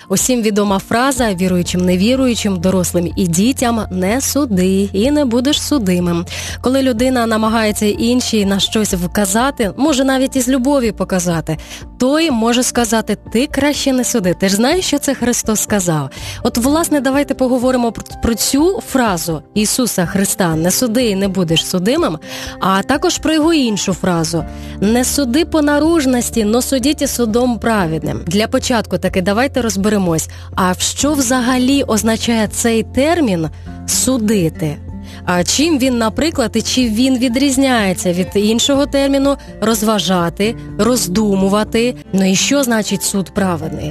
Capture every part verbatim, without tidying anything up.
Усім відома фраза «віруючим, невіруючим, дорослим і дітям не суди і не будеш судимим». Коли людина намагається іншій на щось вказати, може навіть із любові показати, той може сказати «ти краще не суди». Ти ж знаєш, що це Христос сказав? От, власне, давайте поговоримо про цю фразу Ісуса Христа «не суди і не будеш судимим», а також про його іншу фразу «не суди по наружності, но судіть судом праведним». Для початку таки давайте розберемось, а що взагалі означає цей термін «судити»? А чим він, наприклад, і чи він відрізняється від іншого терміну «розважати», «роздумувати»? Ну і що значить суд праведний?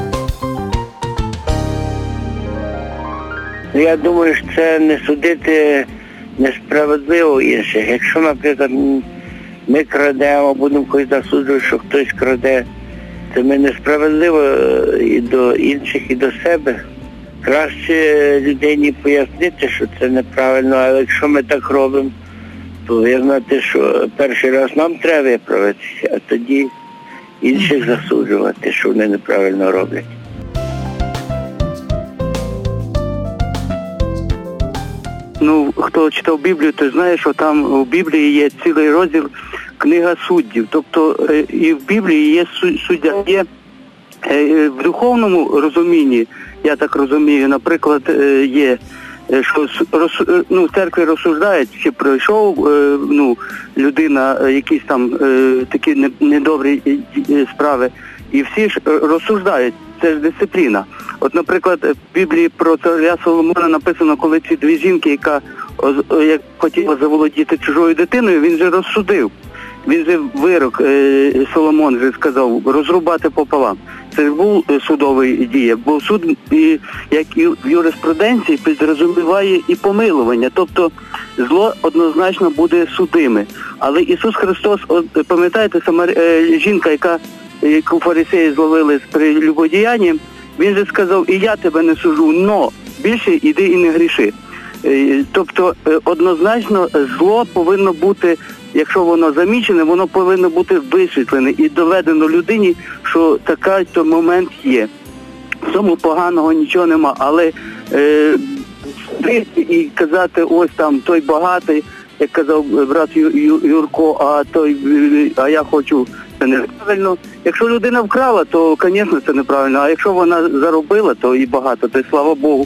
Я думаю, що це не судити несправедливо інших. Якщо, наприклад, ми крадемо, будемо когось засуджувати, що хтось краде, то ми несправедливо і до інших, і до себе. Краще людині пояснити, що це неправильно, але якщо ми так робимо, то визнати, що перший раз нам треба виправитися, а тоді інших засуджувати, що вони неправильно роблять. Ну, хто читав Біблію, той знає, що там у Біблії є цілий розділ «Книга суддів». Тобто і в Біблії є суддя. Є в духовному розумінні, я так розумію, наприклад, є, що ну, в церкві розсуждають, чи пройшов ну, людина якісь там такі недобрі справи, і всі ж розсуждають. Це ж дисципліна. От, наприклад, в Біблії про царя Соломона написано, коли ці дві жінки, яка як хотіла заволодіти чужою дитиною, він же розсудив. Він же вирок, е, Соломон же сказав, розрубати пополам. Це ж був судовий дія. Бо суд, і, як і в юриспруденції, підрозуміває і помилування. Тобто зло однозначно буде судиме. Але Ісус Христос, от, пам'ятаєте, сама е, жінка, яка, яку фарисеї зловили з прелюбодіянням, він же сказав, і я тебе не суджу, но більше іди і не гріши. Е, тобто е, однозначно зло повинно бути, якщо воно замічене, воно повинно бути висвітлене і доведено людині, що такий то момент є. В цьому поганого нічого нема, але е, і казати, ось там той багатий, як казав брат Ю, Ю, Юрко, а той, а я хочу, це неправильно. Якщо людина вкрала, то, звісно, це неправильно, а якщо вона заробила, то і багато, то й слава Богу.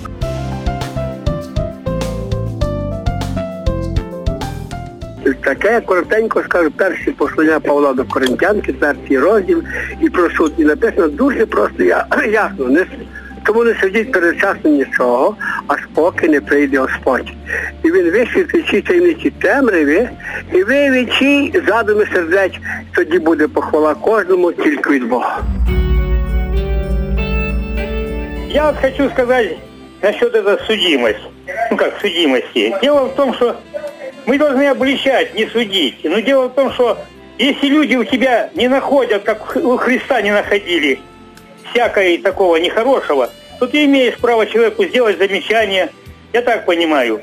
Таке я коротенько скажу, перше послання Павла до Коринтян, четвертий розділ, і про суд. І написано дуже просто, ясно, не, тому не судіть передчасно нічого, аж поки не прийде Господь. І він висвітлить ці таємниці темряві, і виявить ці задуми сердець, тоді буде похвала кожному тільки від Бога. Я вот хочу сказать насчет этой судимости. Ну как судимости. Дело в том, что мы должны обличать, не судить. Но дело в том, что если люди у тебя не находят, как у Христа не находили, всякого такого нехорошего, то ты имеешь право человеку сделать замечание. Я так понимаю.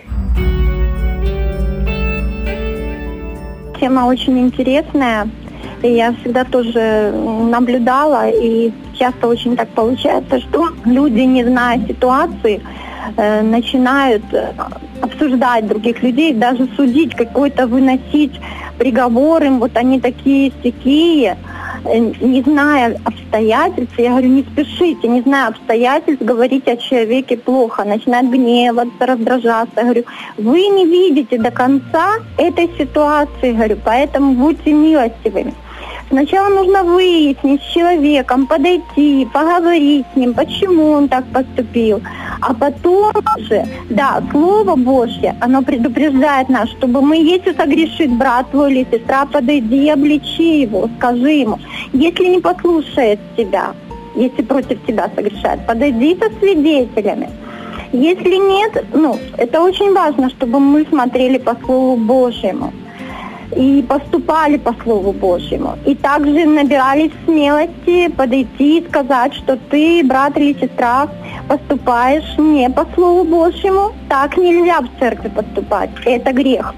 Тема очень интересная. И я всегда тоже наблюдала, и часто очень так получается, что люди, не зная ситуации, э, начинают обсуждать других людей, даже судить, какой-то выносить приговор им, вот они такие-сякие, не зная обстоятельств. Я говорю, не спешите, не зная обстоятельств, говорить о человеке плохо, начинать гневаться, раздражаться. Я говорю, вы не видите до конца этой ситуации, говорю, поэтому будьте милостивыми. Сначала нужно выяснить с человеком, подойти, поговорить с ним, почему он так поступил. А потом же, да, Слово Божье, оно предупреждает нас, чтобы мы, если согрешит брат твой или сестра, подойди и обличи его, скажи ему. Если не послушает тебя, если против тебя согрешает, подойди со свидетелями. Если нет, ну, это очень важно, чтобы мы смотрели по Слову Божьему и поступали по Слову Божьему. И также набирались смелости подойти и сказать, что ты, брат или сестра, поступаешь не по Слову Божьему. Так нельзя в церкви поступать. Это грех.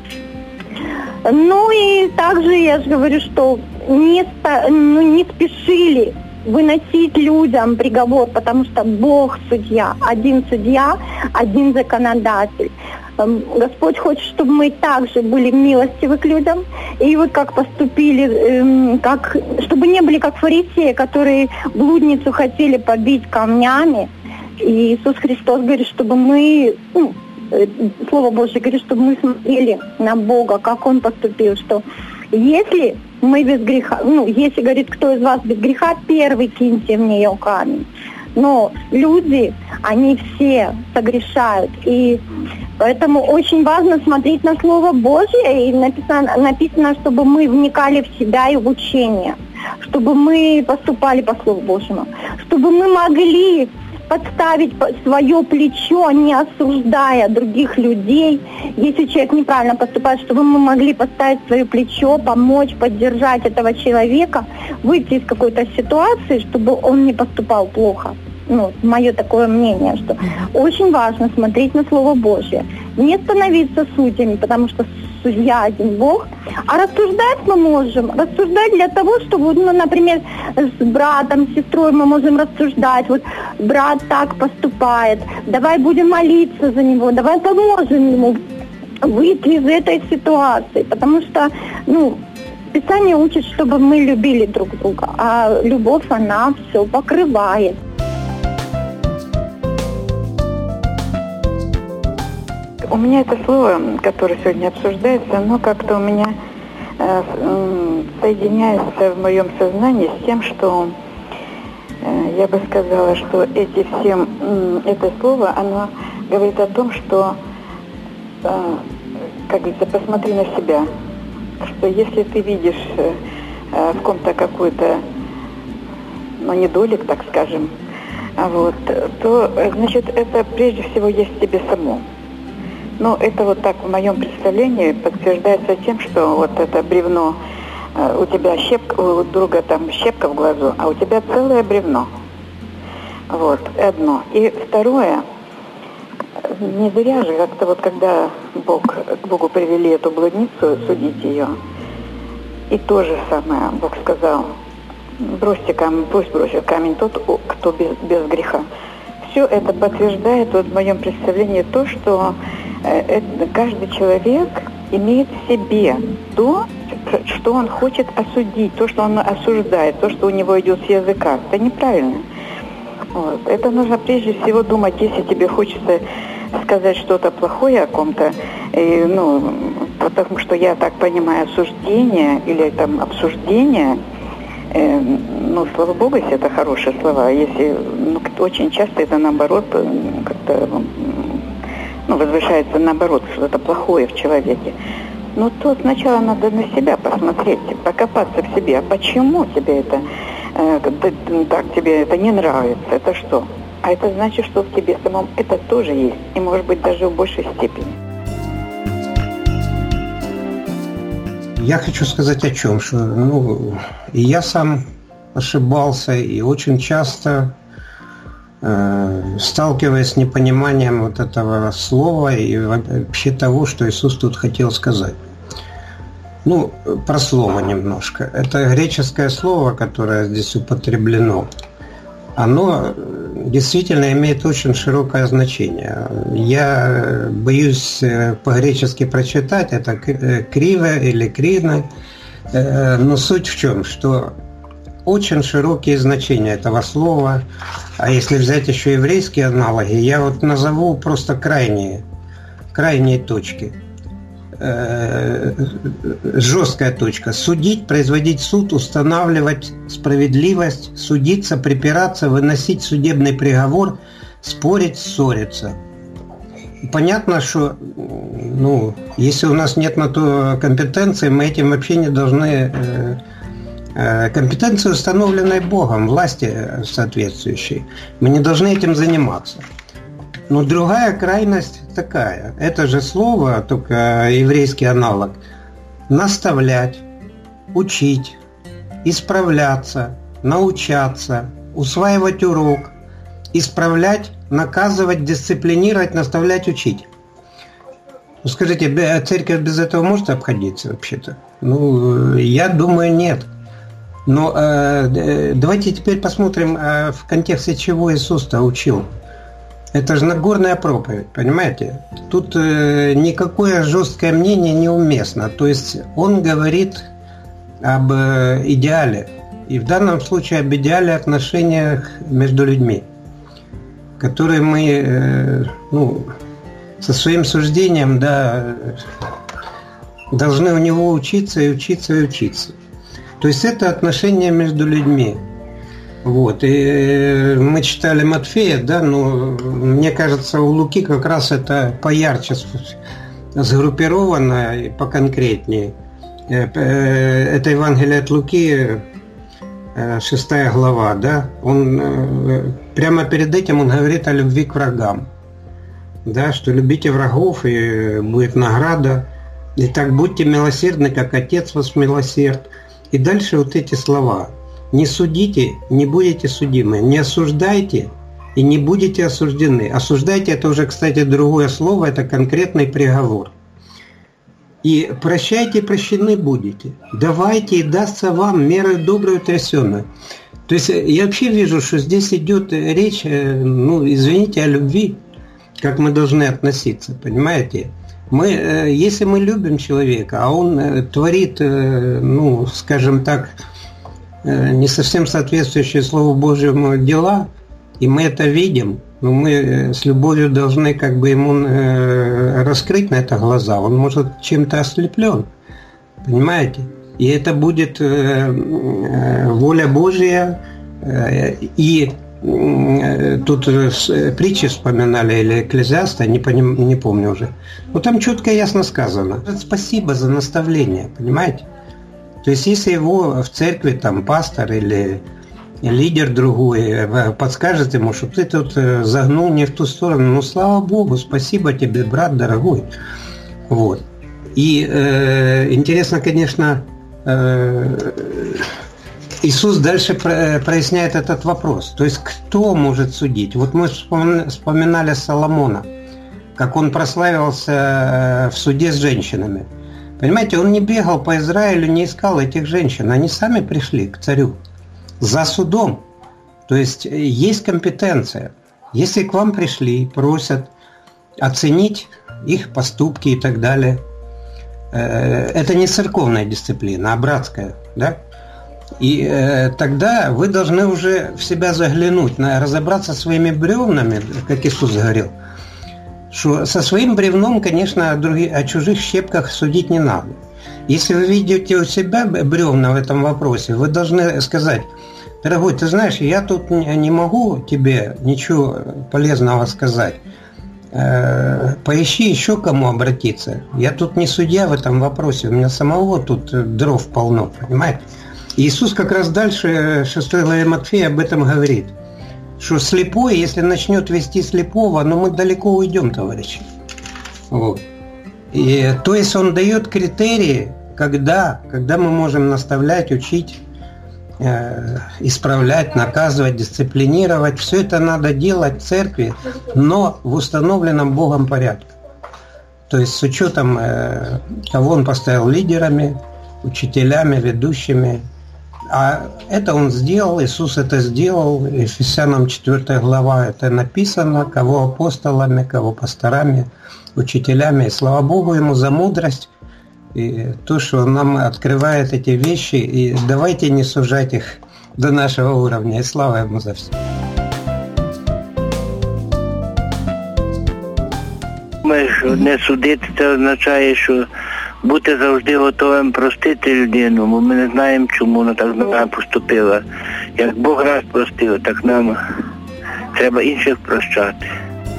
Ну и также я же говорю, что не, ну, не спешили выносить людям приговор, потому что Бог судья, один судья, один законодатель. Господь хочет, чтобы мы также были милостивы к людям, и вы как поступили, как, чтобы не были как фарисеи, которые блудницу хотели побить камнями. И Иисус Христос говорит, чтобы мы, ну, Слово Божье говорит, чтобы мы смотрели на Бога, как Он поступил, что если мы без греха, ну, если, говорит, кто из вас без греха, первый киньте в нее камень. Но люди, они все согрешают. И поэтому очень важно смотреть на Слово Божье. И написано, написано, чтобы мы вникали в себя и в учение. Чтобы мы поступали по Слову Божьему. Чтобы мы могли подставить свое плечо, не осуждая других людей. Если человек неправильно поступает, чтобы мы могли подставить свое плечо, помочь, поддержать этого человека, выйти из какой-то ситуации, чтобы он не поступал плохо. Ну, мое такое мнение, что очень важно смотреть на Слово Божье. Не становиться судьями, потому что судья один Бог, а рассуждать мы можем. Рассуждать для того, чтобы, ну, например, с братом, с сестрой мы можем рассуждать. Вот брат так поступает, давай будем молиться за него, давай поможем ему выйти из этой ситуации. Потому что, ну, Писание учит, чтобы мы любили друг друга, а любовь, она все покрывает. У меня это слово, которое сегодня обсуждается, оно как-то у меня э, э, соединяется в моем сознании с тем, что э, я бы сказала, что эти все, э, это слово, оно говорит о том, что, э, как говорится, посмотри на себя, что если ты видишь э, э, в ком-то какой-то, ну, недолик, так скажем, вот, то, значит, это прежде всего есть в тебе самом. Ну, это вот так в моем представлении подтверждается тем, что вот это бревно, э, у тебя щепка, у друга там щепка в глазу, а у тебя целое бревно. Вот, одно. И второе, не зря же как-то вот когда Бог, к Богу привели эту блудницу судить ее, и то же самое Бог сказал, бросьте камень, пусть бросит камень тот, кто без, без греха. Все это подтверждает вот в моем представлении то, что это, каждый человек имеет в себе то, что он хочет осудить, то, что он осуждает, то, что у него идет с языка. Это неправильно. Вот. Это нужно прежде всего думать, если тебе хочется сказать что-то плохое о ком-то, и, ну, потому что я так понимаю, осуждение или там обсуждение, э, ну, слава Богу, если это хорошие слова, если, ну, очень часто это наоборот как-то, ну, возвышается наоборот, что-то плохое в человеке. Но то сначала надо на себя посмотреть, покопаться в себе. А почему тебе это, э, так тебе это не нравится? Это что? А это значит, что в тебе самом это тоже есть. И может быть даже в большей степени. Я хочу сказать о чем, что, ну, и я сам ошибался, и очень часто сталкиваясь с непониманием вот этого слова и вообще того, что Иисус тут хотел сказать. Ну, про слово немножко. Это греческое слово, которое здесь употреблено, оно действительно имеет очень широкое значение. Я боюсь по-гречески прочитать, это криво или крина, но суть в чем, что очень широкие значения этого слова. А если взять еще еврейские аналоги, я вот назову просто крайние, крайние точки. Э-э- жесткая точка. Судить, производить суд, устанавливать справедливость, судиться, припираться, выносить судебный приговор, спорить, ссориться. Понятно, что, ну, если у нас нет на то компетенции, мы этим вообще не должны... Э- компетенции, установленной Богом, власти соответствующей. Мы не должны этим заниматься. Но другая крайность такая. Это же слово, только еврейский аналог. Наставлять, учить, исправляться, научаться, усваивать урок, исправлять, наказывать, дисциплинировать, наставлять, учить. Ну, скажите, церковь без этого может обходиться вообще-то? Ну, я думаю, нет. Но э, давайте теперь посмотрим, э, в контексте чего Иисус-то учил. Это же Нагорная проповедь, понимаете? Тут э, никакое жесткое мнение неуместно. То есть он говорит об э, идеале. И в данном случае об идеале отношениях между людьми, которые мы э, ну, со своим суждением, да, должны у него учиться и учиться и учиться. То есть это отношения между людьми. Вот. И мы читали Матфея, да, но мне кажется, у Луки как раз это поярче сгруппировано и поконкретнее. Это Евангелие от Луки, шестая глава, да. Он прямо перед этим он говорит о любви к врагам. Да, что любите врагов, и будет награда. И так будьте милосердны, как Отец вас милосерд. И дальше вот эти слова. Не судите, не будете судимы. Не осуждайте, и не будете осуждены. Осуждайте, это уже, кстати, другое слово, это конкретный приговор. И прощайте, прощены будете. Давайте, и дастся вам мерой добрую трясёную. То есть я вообще вижу, что здесь идет речь, ну, извините, о любви, как мы должны относиться, понимаете? Мы, если мы любим человека, а он творит, ну, скажем так, не совсем соответствующие Слову Божьему дела, и мы это видим, но мы с любовью должны как бы ему раскрыть на это глаза. Он может чем-то ослеплен, понимаете? И это будет воля Божья. И тут притчи вспоминали, или Экклезиаста, не, поним, не помню уже. Но там четко и ясно сказано. Спасибо за наставление, понимаете? То есть если его в церкви там пастор или лидер другой подскажет ему, что ты тут загнул не в ту сторону, ну слава Богу, спасибо тебе, брат дорогой. Вот. И э, интересно, конечно, э, Иисус дальше проясняет этот вопрос. То есть кто может судить? Вот мы вспоминали Соломона, как он прославился в суде с женщинами. Понимаете, он не бегал по Израилю, не искал этих женщин. Они сами пришли к царю за судом. То есть есть компетенция. Если к вам пришли, просят оценить их поступки и так далее, это не церковная дисциплина, а братская, да? И э, тогда вы должны уже в себя заглянуть, на, разобраться со своими бревнами, как Иисус говорил, что со своим бревном, конечно, о, други, о чужих щепках судить не надо. Если вы видите у себя бревна в этом вопросе, вы должны сказать: дорогой, ты знаешь, я тут не могу тебе ничего полезного сказать. Э, поищи еще кому обратиться. Я тут не судья в этом вопросе, у меня самого тут дров полно, понимаете? Иисус как раз дальше, в шестой главе Матфея, об этом говорит, что слепой, если начнет вести слепого, ну мы далеко уйдем, товарищи. Вот. И, то есть он дает критерии, когда, когда мы можем наставлять, учить, э, исправлять, наказывать, дисциплинировать. Все это надо делать в церкви, но в установленном Богом порядке. То есть с учетом, э, кого он поставил лидерами, учителями, ведущими. А это он сделал, Иисус это сделал, Ефесянам четвёртая глава это написано, кого апостолами, кого пасторами, учителями. И слава Богу ему за мудрость и то, что он нам открывает эти вещи. И давайте не сужать их до нашего уровня. И слава ему за все. Не судити, це означає, що бути завжди готовим простити людину, бо ми не знаємо, чому вона так з нами поступила. Як Бог раз простив, так нам треба інших прощати.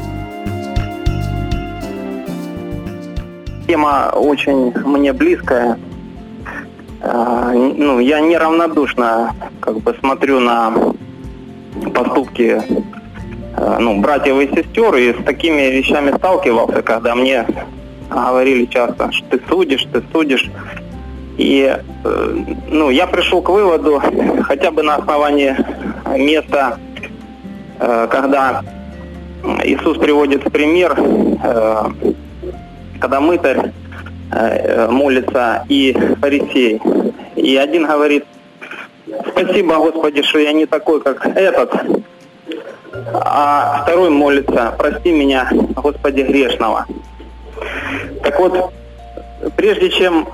Тема очень мне близкая. Ну, я неравнодушно как бы смотрю на поступки ну, братьев и сестер, и с такими вещами сталкивался, когда мне говорили часто, что ты судишь, ты судишь. И ну, я пришел к выводу, хотя бы на основании места, когда Иисус приводит в пример, когда мытарь молится и фарисей. И один говорит: спасибо, Господи, что я не такой, как этот. А второй молится: прости меня, Господи, грешного. Так вот, прежде чем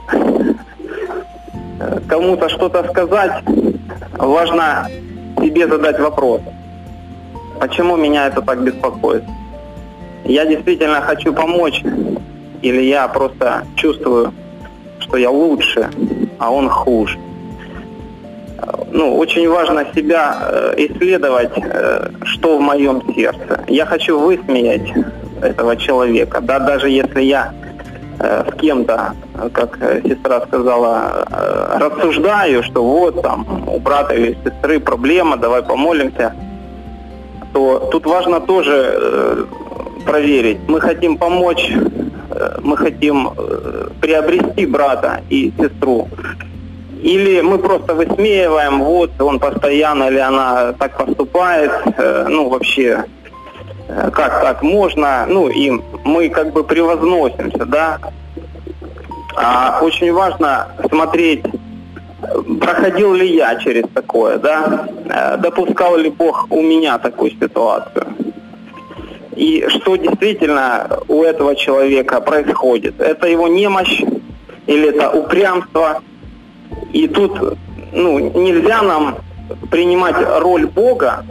кому-то что-то сказать, важно себе задать вопрос: почему меня это так беспокоит? Я действительно хочу помочь, или я просто чувствую, что я лучше, а он хуже? Ну, очень важно себя исследовать, что в моем сердце. Я хочу высмеять этого человека, да, даже если я с кем-то, как сестра сказала, рассуждаю, что вот там у брата или сестры проблема, давай помолимся, то тут важно тоже проверить. Мы хотим помочь, мы хотим приобрести брата и сестру, или мы просто высмеиваем, вот он постоянно или она так поступает, ну вообще, как так можно, ну и мы как бы превозносимся, да. А очень важно смотреть, проходил ли я через такое, да, допускал ли Бог у меня такую ситуацию. И что действительно у этого человека происходит. Это его немощь или это упрямство. И тут ну, нельзя нам принимать роль Бога,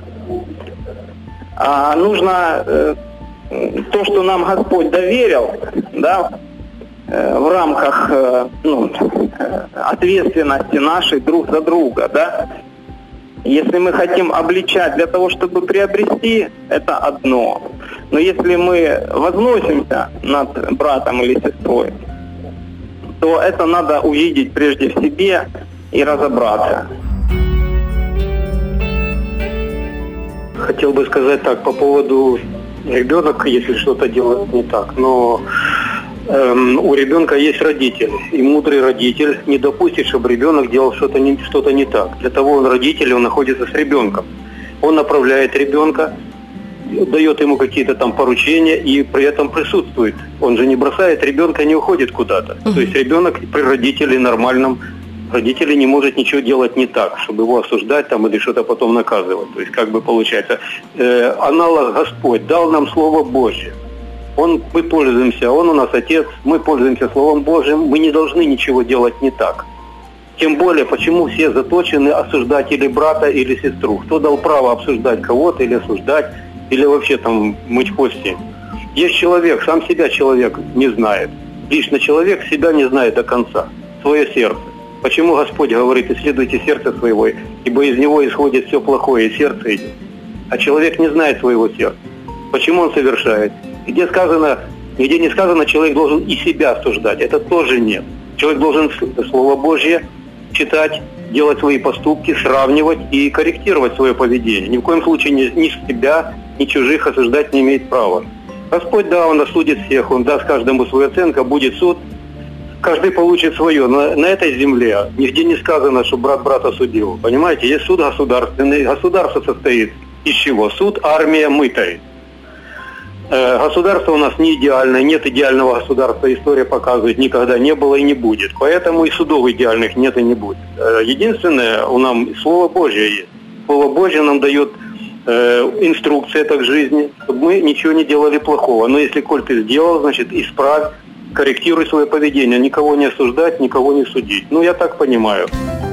а нужно э, то, что нам Господь доверил, да, э, в рамках э, ну, ответственности нашей друг за друга, да. Если мы хотим обличать для того, чтобы приобрести, это одно. Но если мы возносимся над братом или сестрой, то это надо увидеть прежде в себе и разобраться. Хотел бы сказать так по поводу ребенка, если что-то делает не так. Но эм, у ребенка есть родитель, и мудрый родитель не допустит, чтобы ребенок делал что-то не, что-то не так. Для того он родитель, он находится с ребенком. Он направляет ребенка, дает ему какие-то там поручения и при этом присутствует. Он же не бросает ребенка, не уходит куда-то. Uh-huh. То есть ребенок при родителе нормальном, родители не может ничего делать не так, чтобы его осуждать там или что-то потом наказывать. То есть как бы получается, э, аналог Господь дал нам Слово Божье. Он, мы пользуемся, Он у нас Отец, мы пользуемся Словом Божьим, мы не должны ничего делать не так. Тем более, почему все заточены осуждать или брата, или сестру? Кто дал право обсуждать кого-то или осуждать, или вообще там мыть кости? Есть человек, сам себя человек не знает. Лично человек себя не знает до конца, свое сердце. Почему Господь говорит: исследуйте сердце своего, ибо из него исходит все плохое, и сердце идет. А человек не знает своего сердца. Почему он совершает? Где сказано, нигде не сказано, человек должен и себя осуждать. Это тоже нет. Человек должен Слово Божье читать, делать свои поступки, сравнивать и корректировать свое поведение. Ни в коем случае ни, ни себя, ни чужих осуждать не имеет права. Господь, да, Он осудит всех, Он даст каждому свою оценку, будет суд. Каждый получит свое. Но на этой земле нигде не сказано, что брат брата судил. Понимаете, есть суд государственный. Государство состоит из чего? Суд, армия, мытой. Государство у нас не идеальное, нет идеального государства, история показывает, никогда не было и не будет. Поэтому и судов идеальных нет и не будет. Единственное, у нас Слово Божье есть. Слово Божье нам дает э, инструкция так к жизни, чтобы мы ничего не делали плохого. Но если коль ты сделал, значит исправь, корректируй свое поведение. Никого не осуждать, никого не судить. Ну, я так понимаю.